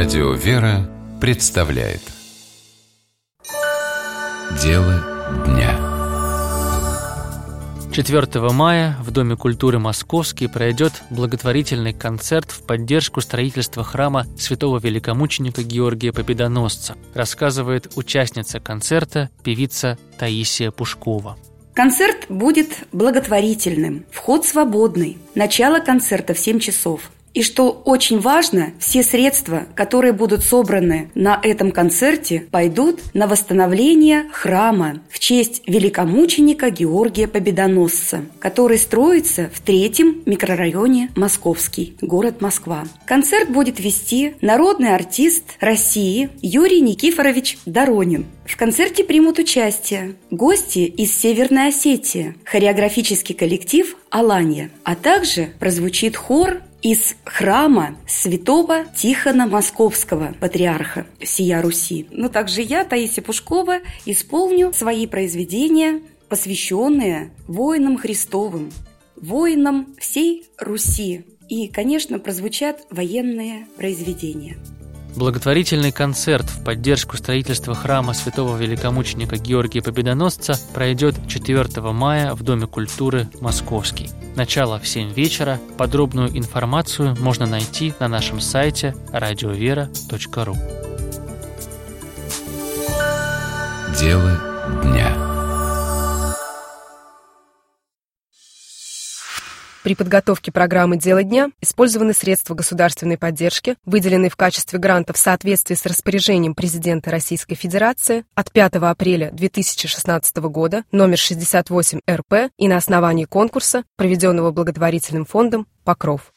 Радио «Вера» представляет Дело дня. 4 мая в Доме культуры Московский пройдет благотворительный концерт в поддержку строительства храма святого великомученика Георгия Победоносца, рассказывает участница концерта, певица Таисия Пушкова. Концерт будет благотворительным, вход свободный, начало концерта в 7 часов. И что очень важно, все средства, которые будут собраны на этом концерте, пойдут на восстановление храма в честь великомученика Георгия Победоносца, который строится в 3-м микрорайоне Московский, город Москва. Концерт будет вести народный артист России Юрий Никифорович Доронин. В концерте примут участие гости из Северной Осетии, хореографический коллектив «Аланья», а также прозвучит хор из храма святого Тихона Московского, патриарха всея Руси. Но также я, Таисия Пушкова, исполню свои произведения, посвященные воинам Христовым, воинам всей Руси. И, конечно, прозвучат военные произведения. Благотворительный концерт в поддержку строительства храма святого великомученика Георгия Победоносца пройдет 4 мая в Доме культуры Московский. Начало в 7 вечера. Подробную информацию можно найти на нашем сайте radiovera.ru. Дело дня. При подготовке программы «Дело дня» использованы средства государственной поддержки, выделенные в качестве гранта в соответствии с распоряжением президента Российской Федерации от 5 апреля 2016 года номер 68 РП и на основании конкурса, проведенного благотворительным фондом «Покров».